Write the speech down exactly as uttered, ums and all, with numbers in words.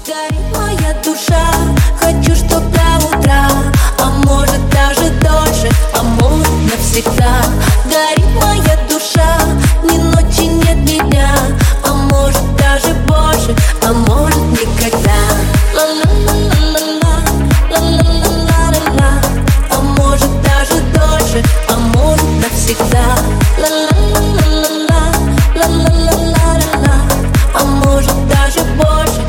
Горит моя душа, хочу, чтоб до утра, а может даже дольше, а может навсегда. Горит моя душа, ни ночи нет ни дня, а может даже больше, а может никогда. Ла-ла-ла-ла-ла-ла, ла-ла-ла-ла-ла-ла, а может даже дольше, а может навсегда. Ла-ла-ла-ла-ла-ла, ла-ла-ла-ла-ла-ла, а может даже больше,